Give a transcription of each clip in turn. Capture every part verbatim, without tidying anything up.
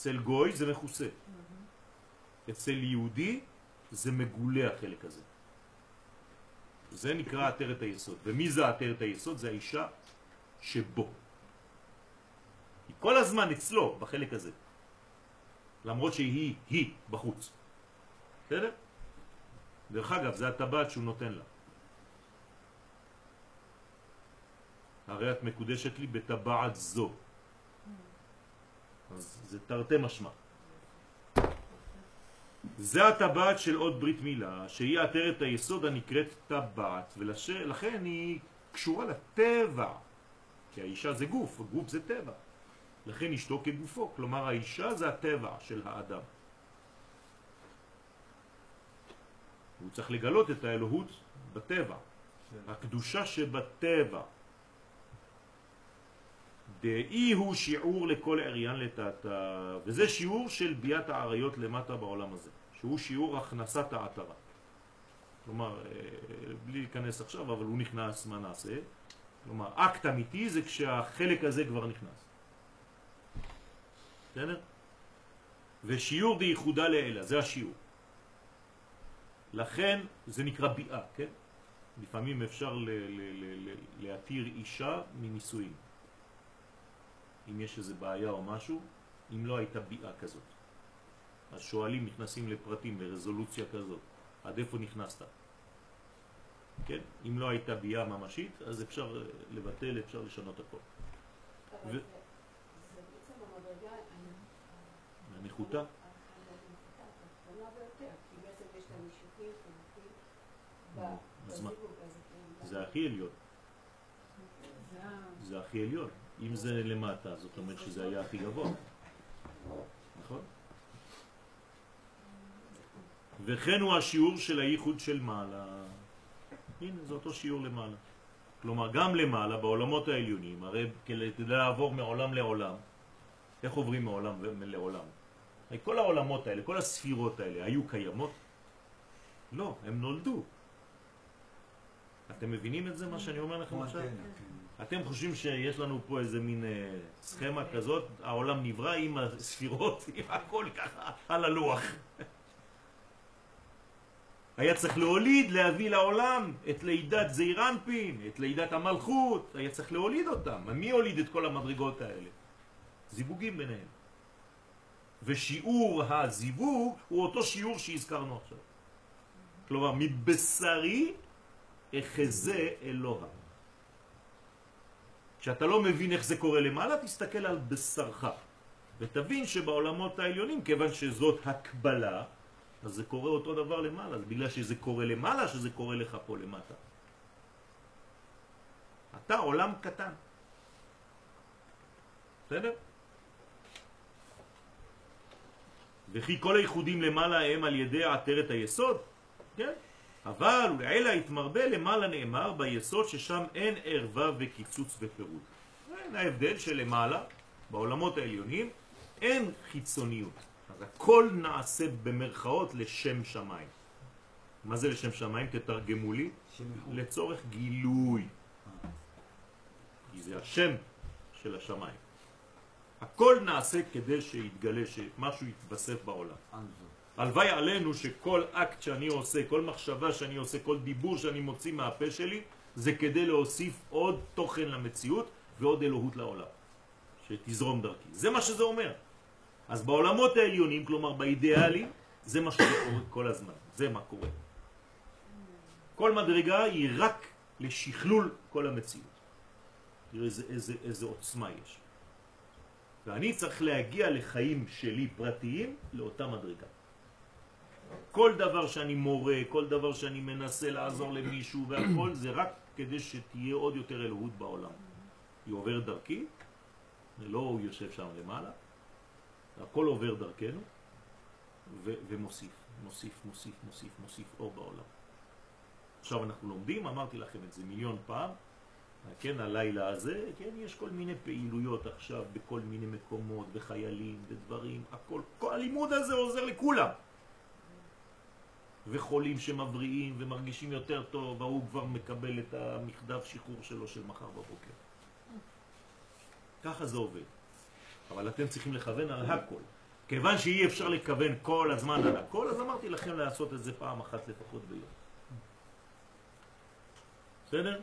אצל גוי זה מכוסה. אצל יהודי זה מגולה החלק הזה. זה נקרא עטרת היסוד. ומי זה עטרת היסוד? זה האישה שבו. היא כל הזמן אצלו בחלק הזה. למרות שהיא, היא בחוץ. בסדר? דרך אגב, זה הטבעת שהוא נותן לה. הרי את מקודשת לי בטבעת זו. אז זה תרתי משמע. זה הטבעת של עוד ברית מילה, שהיא עטרת היסוד הנקראת טבעת, ולכן היא קשורה לטבע. כי האישה זה גוף, הגוף זה טבע. לכן אשתו כגופו, כלומר האישה זה הטבע של האדם. הוא צריך לגלות את האלוהות בטבע, הקדושה שבטבע. דאי הוא שיעור לכל עריין לטאטה, וזה שיעור של ביאת העריות למטה בעולם הזה, שהוא שיעור הכנסת העטרה. כלומר, בלי להיכנס עכשיו, אבל הוא נכנס, מה נעשה? כלומר, אקט אמיתי זה כשהחלק הזה כבר נכנס. בסדר? ושיעור דייחודה לאלה, זה השיעור. לכן זה נקרא ביאה, כן? לפעמים אפשר להתיר אישה מנישואים. אם יש איזה בעיה או משהו, אם לא הייתה ביאה כזאת. אז שואלים, נכנסים לפרטים, לרזולוציה כזאת. עד איפה נכנסת? כן? אם לא הייתה ביאה ממשית, אז אפשר לבטל, אפשר לשנות הכל. אבל זה בעצם המדרגה הניחותה? הקטנה ביותר, כי בעצם יש לה נישוקים חלקים בזיווג הזה. זה הכי עליון. זה הכי עליון. אם זה למטה, זאת אומרת שזה היה הכי גבוה. נכון? וכן הוא השיעור של הייחוד של מעלה. הנה, זה אותו שיעור למעלה. כלומר, גם למעלה, בעולמות העליונים, הרי כדי לעבור מעולם לעולם, איך עוברים מעולם לעולם? כל העולמות האלה, כל הספירות האלה, היו קיימות? לא, הם נולדו. אתם מבינים את זה, מה שאני אומר לכם עכשיו? אתם חושבים שיש לנו פה איזה מין סכמה כזאת, העולם נברא עם הספירות, עם הכל ככה על הלוח. היה צריך להוליד, להביא לעולם את לידת זעיר אנפין, את לידת המלכות, היה צריך להוליד אותם. מי הוליד את כל המדרגות האלה? זיווגים ביניהם. ושיעור הזיווג הוא אותו שיעור שהזכרנו עכשיו. כלומר, מבשרי אחזה אלוה. כשאתה לא מבין איך זה קורה למעלה, תסתכל על בשרך. ותבין שבעולמות העליונים, כיוון שזאת הקבלה, אז זה קורה אותו דבר למעלה. אז בגלל שזה קורה למעלה, שזה קורה לך פה למטה. אתה עולם קטן. בסדר? וכי כל הייחודים למעלה הם על ידי עטרת היסוד, כן? אבל ולעילה התמרבה למעלה נאמר ביסוד ששם אין ערווה וקיצוץ ופירוד. זה ההבדל של למעלה, בעולמות העליונים, אין חיצוניות. אז הכל נעשה במרכאות לשם שמיים. מה זה לשם שמיים? תתרגמו לי. לצורך גילוי. כי זה השם של השמיים. הכל נעשה כדי שיתגלה, שמשהו יתבסף בעולם. הלוואי עלינו שכל אקט שאני עושה, כל מחשבה שאני עושה, כל דיבור שאני מוציא מהפה שלי, זה כדי להוסיף עוד תוכן למציאות ועוד אלוהות לעולם. שתזרום דרכי. זה מה שזה אומר. אז בעולמות העליונים, כלומר באידיאלי, זה מה שקורה כל הזמן. זה מה קורה. כל מדרגה היא רק לשכלול כל המציאות. תראה איזה, איזה, איזה עוצמה יש. ואני צריך להגיע לחיים שלי פרטיים לאותה מדרגה. כל דבר שאני מורה, כל דבר שאני מנסה לעזור למישהו והכל, זה רק כדי שתהיה עוד יותר אלוהות בעולם. היא עוברת דרכי, ולא הוא יושב שם למעלה, הכל עובר דרכנו, ו- ומוסיף, מוסיף, מוסיף, מוסיף, מוסיף אור בעולם. עכשיו אנחנו לומדים, אמרתי לכם את זה מיליון פעם, כן, הלילה הזה, כן, יש כל מיני פעילויות עכשיו בכל מיני מקומות, בחיילים, בדברים, הכל, כל הלימוד הזה עוזר לכולם. וחולים שמבריאים ומרגישים יותר טוב, והוא כבר מקבל את המכתב שחרור שלו של מחר בבוקר. ככה זה עובד. אבל אתם צריכים לכוון על הכל. כיוון שאי אפשר לכוון כל הזמן על הכל, אז אמרתי לכם לעשות את זה פעם אחת לפחות ביום. בסדר?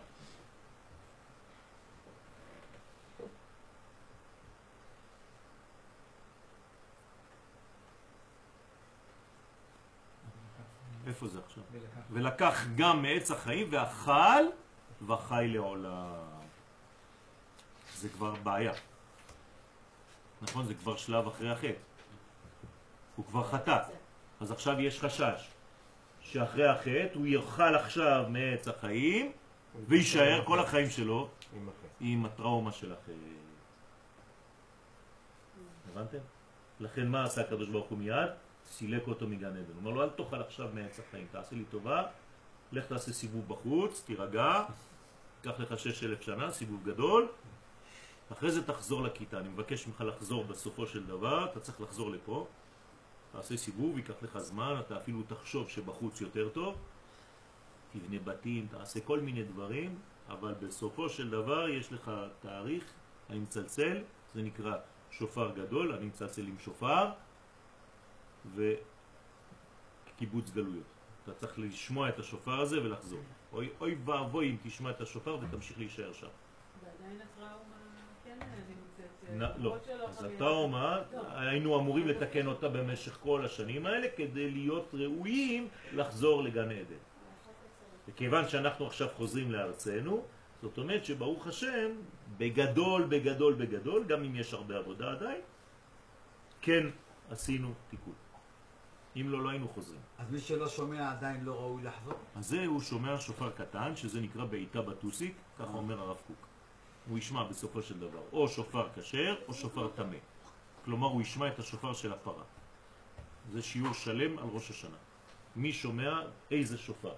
איפה זה עכשיו? ולקח גם מעץ החיים ואכל וחי לעולם. זה כבר בעיה. נכון? זה כבר שלב אחרי החטא. הוא כבר חטא. אז עכשיו יש חשש שאחרי החטא הוא יאכל עכשיו מעץ החיים וישאר כל החיים שלו עם הטראומה של החטא. הבנתם? לכן מה עשה הקדוש ברוך הוא מיד? סילק אותו מגן עדן. הוא אומר לו, אל תאכל עכשיו מעץ החיים, תעשה לי טובה, לך תעשה סיבוב בחוץ, תירגע, קח לך שש אלף שנה, סיבוב גדול, אחרי זה תחזור לכיתה. אני מבקש ממך לחזור בסופו של דבר, אתה צריך לחזור לפה, תעשה סיבוב, ייקח לך זמן, אתה אפילו תחשוב שבחוץ יותר טוב, תבנה בתים, תעשה כל מיני דברים, אבל בסופו של דבר יש לך תאריך, אני מצלצל, זה נקרא שופר גדול, אני מצלצל עם שופר, וקיבוץ גלויות. אתה צריך לשמוע את השופר הזה ולחזור. אוי, אוי ואבוי אם תשמע את השופר ותמשיך להישאר שם. ועדיין הטראומה כן נמצאת. לא, אז הטראומה, היינו אמורים לתקן אותה במשך כל השנים האלה כדי להיות ראויים לחזור לגן עדן. וכיוון שאנחנו עכשיו חוזרים לארצנו, זאת אומרת שברוך השם, בגדול, בגדול, בגדול, גם אם יש הרבה עבודה עדיין, כן עשינו תיקון. אם לא, לא היינו חוזרים. אז מי שלא שומע עדיין לא ראוי לחזור? אז זה הוא שומע שופר קטן, שזה נקרא בעיטה בטוסיק, ככה אומר הרב קוק. הוא ישמע בסופו של דבר, או שופר כשר או שופר תמה. כלומר, הוא ישמע את השופר של הפרה. זה שיעור שלם על ראש השנה. מי שומע איזה שופר.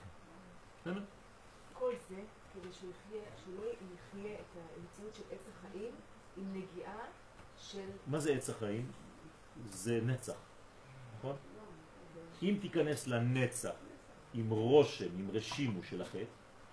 כל זה כדי שהוא יחיה, שהוא לא יחיה את המציאות של עץ החיים עם נגיעה של... מה זה עץ החיים? זה נצח. נכון? אם תיכנס לנצח עם רושם, עם רשימו של החטא,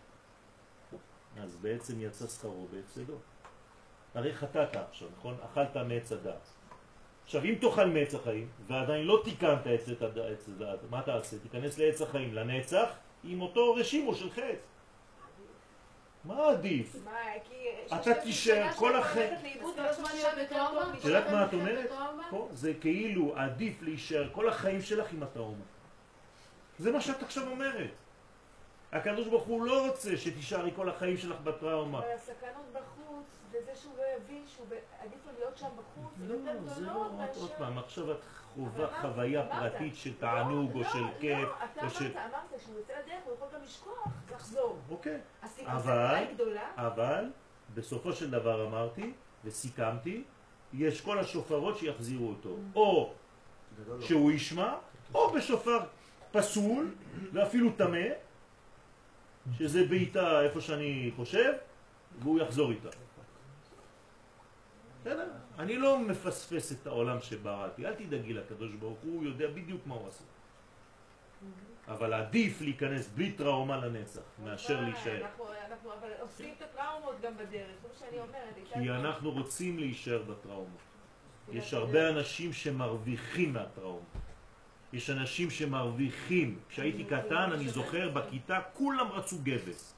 אז בעצם יצא שכרו בהפסדו. הרי חטאת עכשיו, נכון? אכלת מעץ הדעת. עכשיו, אם תאכל מעץ החיים, ועדיין לא תיקנת את הדעת, מה תעשה? תיכנס לעץ החיים, לנצח, עם אותו רשימו של חטא. מה עדיף? מה, כי... אתה תישאר כל החטא. את יודעת מה את אומרת? זה כאילו עדיף להישאר כל החיים שלך עם הטראומה. זה מה שאת עכשיו אומרת. הקדוש ברוך הוא לא רוצה שתישארי כל החיים שלך בטראומה. אבל הסכנות בחוץ, וזה שהוא לא יבין שהוא עדיף לו להיות שם בחוץ, לא, זה לא, עוד פעם, עכשיו את חווה חוויה פרטית של תענוג או של כיף. לא, אתה אמרת שהוא יוצא לדרך, הוא יכול גם לשכוח, לחזור. אוקיי. הסכנה היא גדולה. אבל, בסופו של דבר אמרתי, וסיכמתי, יש כל השופרות שיחזירו אותו. או שהוא ישמע, או בשופר פסול, ואפילו תמה, שזה בעיטה איפה שאני חושב, והוא יחזור איתה. אני לא מפספס את העולם שבראתי, אל תדאגי לקדוש ברוך הוא, הוא יודע בדיוק מה הוא עושה. אבל עדיף להיכנס בלי טראומה לנצח, מאשר להישאר. אנחנו אבל עושים את הטראומות גם בדרך, זה מה שאני אומרת. כי אנחנו רוצים להישאר בטראומה. יש הרבה אנשים שמרוויחים מהטראומה. יש אנשים שמרוויחים. כשהייתי קטן, אני זוכר, בכיתה כולם רצו גבס.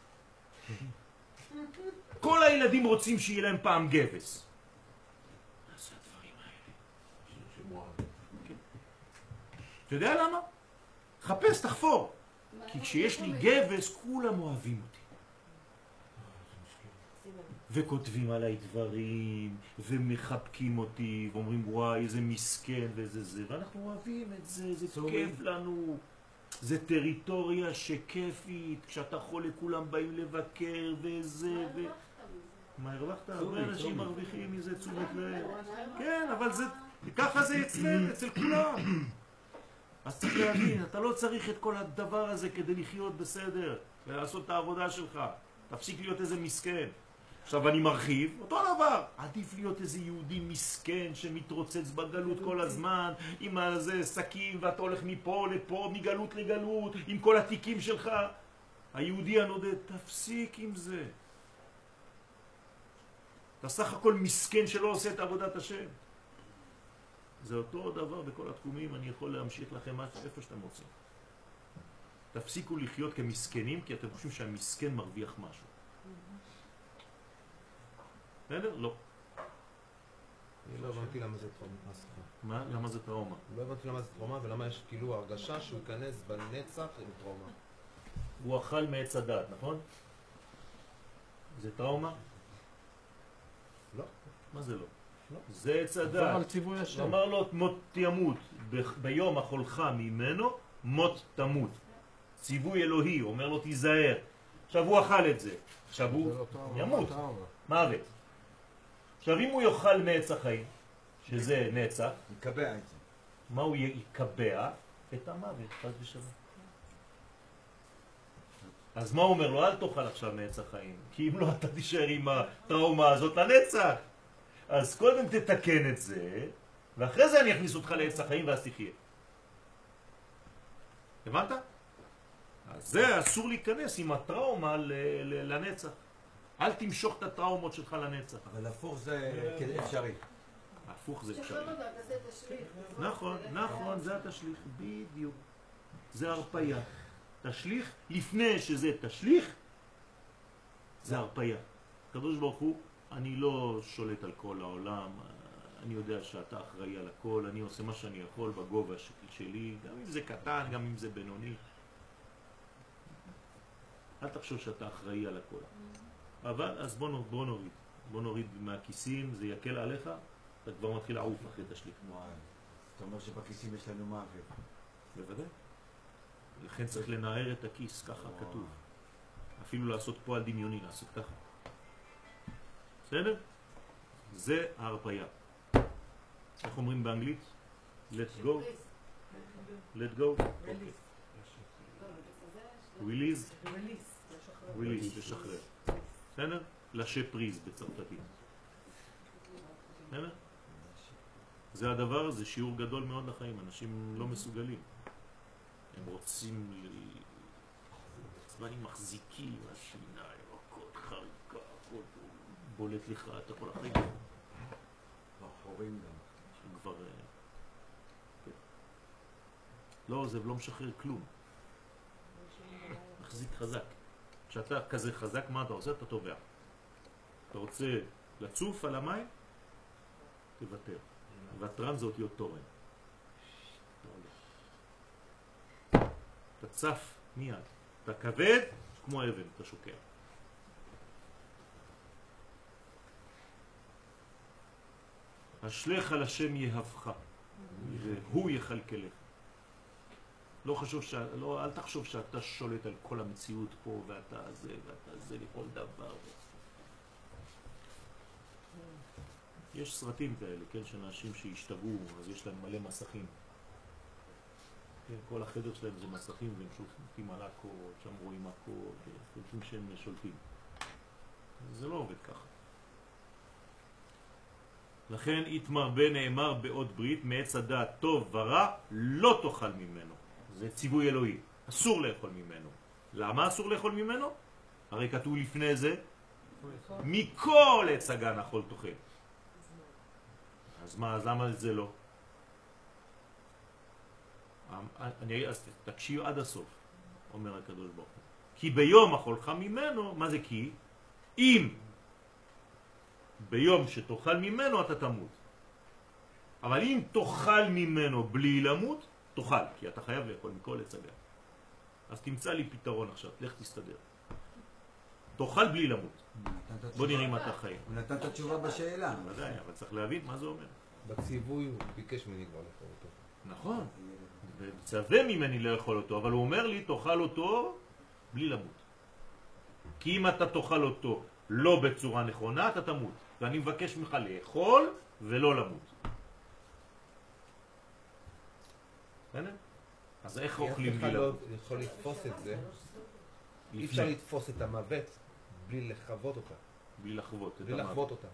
כל הילדים רוצים שיהיה להם פעם גבס. מה זה הדברים האלה? אתה יודע למה? חפש, תחפור. כי כשיש לי גבס, כולם אוהבים אותי. וכותבים עליי דברים, ומחבקים אותי, ואומרים וואי, איזה מסכן ואיזה זה, ואנחנו אוהבים את זה, זה כיף לנו. זה טריטוריה שכיפית, כשאתה חולה כולם באים לבקר וזה ו... מה הרווחת? הרבה אנשים מרוויחים מזה תשומת לב. כן, אבל זה, ככה זה אצלם, אצל כולם. אז צריך להבין, אתה לא צריך את כל הדבר הזה כדי לחיות בסדר, ולעשות את העבודה שלך. תפסיק להיות איזה מסכן. עכשיו אני מרחיב, אותו דבר. עדיף להיות איזה יהודי מסכן שמתרוצץ בגלות כל הזמן, עם איזה סכים, ואתה הולך מפה לפה, מגלות לגלות, עם כל התיקים שלך. היהודי הנודד, תפסיק עם זה. אתה סך הכל מסכן שלא עושה את עבודת השם. זה אותו דבר בכל התחומים, אני יכול להמשיך לכם איפה שאתם רוצים. תפסיקו לחיות כמסכנים, כי אתם חושבים שהמסכן מרוויח משהו. בסדר? לא. אני לא הבנתי למה זה טראומה. מה? למה זה טראומה? לא הבנתי למה זה טראומה ולמה יש כאילו הרגשה שהוא ייכנס בנצח עם טראומה. הוא אכל מעץ הדעת, נכון? זה טראומה? לא. מה זה לא? לא. זה עץ דבר הדעת. על ציווי השם. אמר לו מות ימות, ב- ביום אכולך ממנו מות תמות. ציווי אלוהי, הוא אומר לו תיזהר. עכשיו הוא אכל את זה, עכשיו הוא זה לא טראומה, ימות, זה טראומה. מוות. עכשיו אם הוא יאכל מעץ החיים, שזה נצח, מקבע את זה. מה הוא יקבע? את המוות, חס ושלום. אז מה הוא אומר לו? אל תאכל עכשיו מעץ החיים, כי אם לא אתה תישאר עם הטראומה הזאת לנצח. אז קודם תתקן את זה, ואחרי זה אני אכניס אותך לעץ החיים ואז תחיה. הבנת? אז זה אסור להיכנס עם הטראומה ל- ל- לנצח. אל תמשוך את הטראומות שלך לנצח. אבל הפוך זה כדי אפשרי. הפוך זה שחרר אפשרי. אותה, תעשה את השליח. נכון, נכון, זה התשליך, בדיוק. זה הרפיה. תשליך, לפני שזה תשליך, זה הרפיה. הקדוש ברוך הוא, אני לא שולט על כל העולם, אני יודע שאתה אחראי על הכל, אני עושה מה שאני יכול בגובה שלי, גם אם זה קטן, גם אם זה בינוני. אל תחשוב שאתה אחראי על הכל. אבל אז בוא, נ- בוא נוריד. בוא נוריד מהכיסים, זה יקל עליך, אתה כבר מתחיל לעוף אחרי תשליך. וואי, אתה אומר שבכיסים יש לנו מעביר. בוודאי. לכן צריך לנער את הכיס, ככה כתוב. אפילו לעשות פועל דמיוני, לעשות ככה. בסדר? זה ההרפיה. איך אומרים באנגלית? Let go. Let go. Release. Release, לשחרר. בסדר? לשה פריז בצרפתית. בסדר? זה הדבר, זה שיעור גדול מאוד לחיים. אנשים לא מסוגלים. הם רוצים ל... צבנים מחזיקים, השיניים, הכל חריקה, הכל בולט לך, אתה כל החיים. בחורים גם. כבר... כן. לא, זה לא משחרר כלום. מחזיק חזק. כשאתה כזה חזק, מה אתה עושה? אתה טובע. אתה רוצה לצוף על המים? תוותר. והטרן זה אותיות תורן. אתה צף מיד. אתה כבד כמו אבן, אתה שוקע. השלך על השם יהבך, והוא יכלכלך. לא חשוב ש... לא, אל תחשוב שאתה שולט על כל המציאות פה, ואתה זה, ואתה זה לכל דבר. יש סרטים כאלה, כן, שאנשים שהשתגעו, אז יש להם מלא מסכים. כן, כל החדר שלהם זה מסכים, והם שולטים על הכל, שם רואים הכל, חושבים שהם שולטים. זה לא עובד ככה. לכן יתמרבה נאמר בעוד ברית, מעץ הדעת טוב ורע לא תאכל ממנו. זה ציווי אלוהי, אסור לאכול ממנו. למה אסור לאכול ממנו? הרי כתוב לפני זה, מכל עץ הגן אכול תאכל. אז מה, אז למה זה לא? אני, אז תקשיב עד הסוף, אומר הקדוש ברוך הוא. כי ביום אכולך ממנו, מה זה כי? אם ביום שתאכל ממנו אתה תמות. אבל אם תאכל ממנו בלי למות, תאכל, כי אתה חייב לאכול מכל עץ הגן. אז תמצא לי פתרון עכשיו, לך תסתדר. תאכל בלי למות. בוא נראה אם אתה חי. הוא נתן את התשובה בשאלה. ודאי, אבל צריך להבין מה זה אומר. בציווי הוא ביקש ממני כבר לאכול אותו. נכון. וצווה ממני לאכול אותו, אבל הוא אומר לי תאכל אותו בלי למות. כי אם אתה תאכל אותו לא בצורה נכונה, אתה תמות. ואני מבקש ממך לאכול ולא למות. בסדר? אז איך אוכלים בלי למות? אף אחד לא יכול לתפוס את זה. אי לפני. אפשר לתפוס את המוות בלי לחוות אותה. בלי לחוות את בלי המוות. לחוות אותה.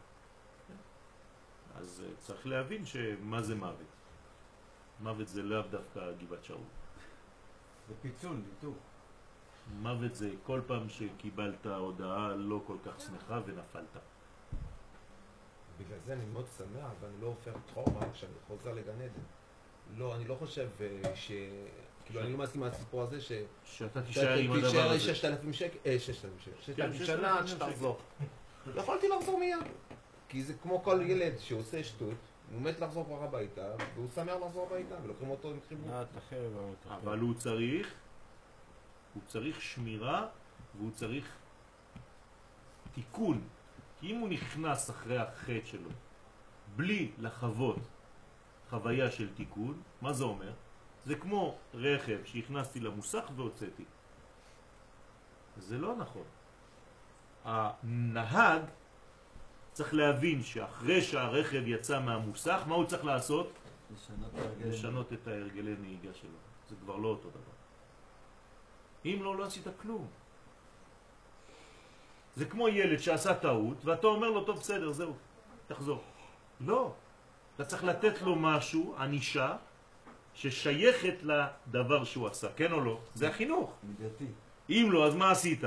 אז uh, צריך להבין שמה זה מוות. מוות זה לאו דווקא גבעת שאול. זה פיצון, ניתוק. מוות זה כל פעם שקיבלת הודעה לא כל כך שמחה ונפלת. בגלל זה אני מאוד שמח ואני לא הופך טראומה כשאני חוזר לגן עדן. לא, אני לא חושב אה, ש... כאילו אני לא מסכים מהסיפור הזה ש... שאתה תישאר עם הדבר תישאר הזה. ששת אלפים שקל, אה, ששת אלפים שקל, ששת אלפים ששת שנה עד אלפים שתחזור. יכולתי לחזור מיד. כי זה כמו כל ילד שעושה שטות, הוא מת לחזור כבר הביתה, והוא שמח לחזור הביתה, ולוקחים אותו עם חיבור. אבל הוא צריך, הוא צריך שמירה והוא צריך תיקון. כי אם הוא נכנס אחרי החטא שלו בלי לחוות חוויה של תיקון, מה זה אומר? זה כמו רכב שהכנסתי למוסך והוצאתי. זה לא נכון. הנהג צריך להבין שאחרי שהרכב יצא מהמוסך, מה הוא צריך לעשות? לשנות את ההרגלים. לשנות את ההרגלי נהיגה שלו. זה כבר לא אותו דבר. אם לא, לא עשית כלום. זה כמו ילד שעשה טעות, ואתה אומר לו, טוב, בסדר, זהו, תחזור. לא. אתה צריך לתת לו משהו, ענישה, ששייכת לדבר שהוא עשה, כן או לא? זה החינוך. מידתי. אם לא, אז מה עשית?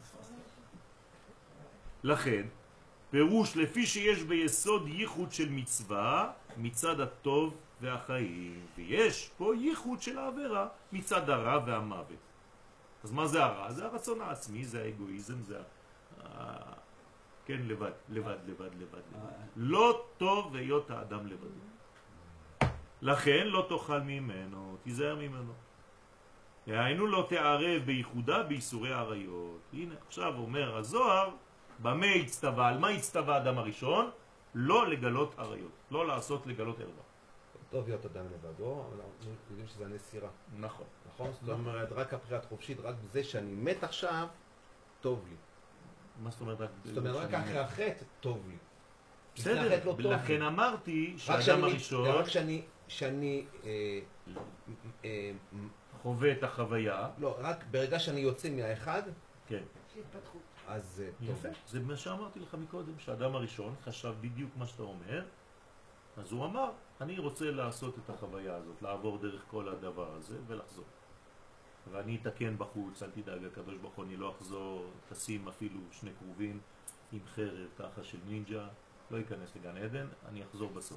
לכן, פירוש לפי שיש ביסוד ייחוד של מצווה מצד הטוב והחיים, ויש פה ייחוד של העבירה מצד הרע והמוות. אז מה זה הרע? זה הרצון העצמי, זה האגואיזם, זה ה... כן, לבד, לבד, לבד, לבד, לבד. לא טוב להיות האדם לבד. לכן לא תאכל ממנו, תיזהר ממנו. היינו לא תערב בייחודה בייסורי עריות. הנה, עכשיו אומר הזוהר, במה הצטווה, על מה הצטווה האדם הראשון? לא לגלות עריות, לא לעשות לגלות ערווה. טוב להיות אדם לבדו, אבל אנחנו יודעים שזה הנסירה. נכון. נכון? זאת אומרת, רק הבחירת חופשית, רק זה שאני מת עכשיו, טוב לי. מה זאת אומרת? זאת אומרת, רק אחרי החטא, טוב לי. בסדר, לא לכן אמרתי רק שהאדם הראשון רק שאני, שאני, אה, אה, חווה את החוויה. לא, רק ברגע שאני יוצא מהאחד, כן. שהתפתחות. אז אה, טוב. יפה. זה מה שאמרתי לך מקודם, שהאדם הראשון חשב בדיוק מה שאתה אומר, אז הוא אמר, אני רוצה לעשות את החוויה הזאת, לעבור דרך כל הדבר הזה ולחזור. ואני אתקן בחוץ, אל תדאג, הקדוש ברוך הוא, אני לא אחזור, תשים אפילו שני קרובים עם חרב ככה של נינג'ה, לא ייכנס לגן עדן, אני אחזור בסוף.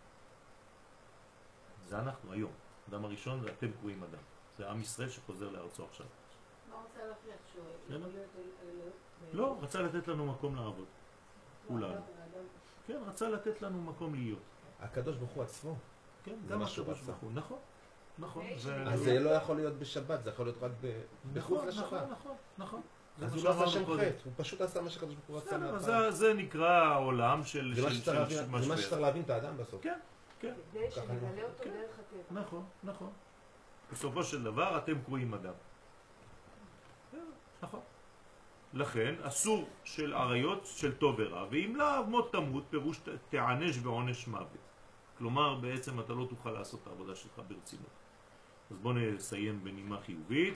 זה אנחנו היום. אדם הראשון זה אתם קרואים אדם. זה עם ישראל שחוזר לארצו עכשיו. מה רוצה להוכיח שהוא יכול להיות אלוהים? לא, רצה לתת לנו מקום לעבוד. כולנו. כן, רצה לתת לנו מקום להיות. הקדוש ברוך הוא עצמו. כן, זה גם מה שהוא הקדוש רצה. ברוך הוא. נכון, נכון. אז זה לא יכול להיות בשבת, זה יכול להיות רק ב- מחוץ נכון, לשבת. נכון, נכון, נכון. אז זה הוא מה לא עשה שאמרנו שם קודם. חטא, הוא פשוט עשה מה שהקדוש ברוך הוא רצה בסדר, מההתחלה. זה- זה נקרא העולם של זה מה של- שצריך של- להבין- של זה מה משבר. שצריך להבין את האדם בסוף. כן, כן. כדי ככה אני שנגלה אותו כן. דרך הטבע. נכון, נכון. בסופו של דבר אתם קרואים אדם. נכון. לכן אסור של עריות של טוב ורע, ואם לא מות תמות פירוש ת- תענש ועונש מוות. כלומר בעצם אתה לא תוכל לעשות את העבודה שלך ברצינות. אז בואו נסיים בנימה חיובית.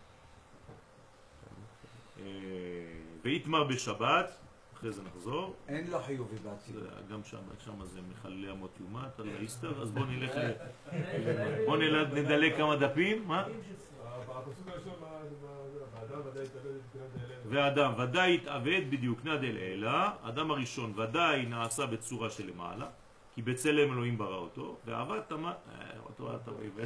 אה, ויתמר בשבת, אחרי זה נחזור. אין לו חיובי בעצמו. זה- גם שם, שם זה מחללי אמות יומת על האיסטר, אז בואו נלך ל... בואו נל- נדלק כמה דפים, מה? הפסוק הראשון, האדם ודאי יתאבד את בחינת האלה. ואדם ודאי התאבד בדיוקנה דלעילה, אדם הראשון ודאי נעשה בצורה של למעלה, כי בצלם אלוהים ברא אותו, ואהבת תמה... אה, אותו אתה רואה,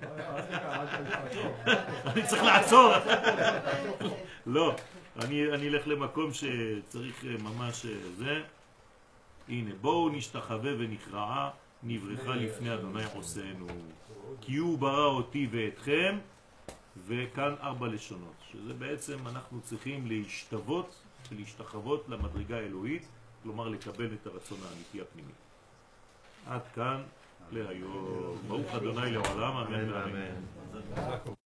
אני צריך לעצור. לא, אני אני אלך למקום שצריך ממש זה. הנה, בואו נשתחווה ונכרעה, נברכה לפני אדוני עושנו. כי הוא ברא אותי ואתכם, וכאן ארבע לשונות, שזה בעצם אנחנו צריכים להשתוות ולהשתחוות למדרגה האלוהית, כלומר לקבל את הרצון האמיתי הפנימי. עד כאן להיום. ברוך אדוני לעולם, אמן ואמן.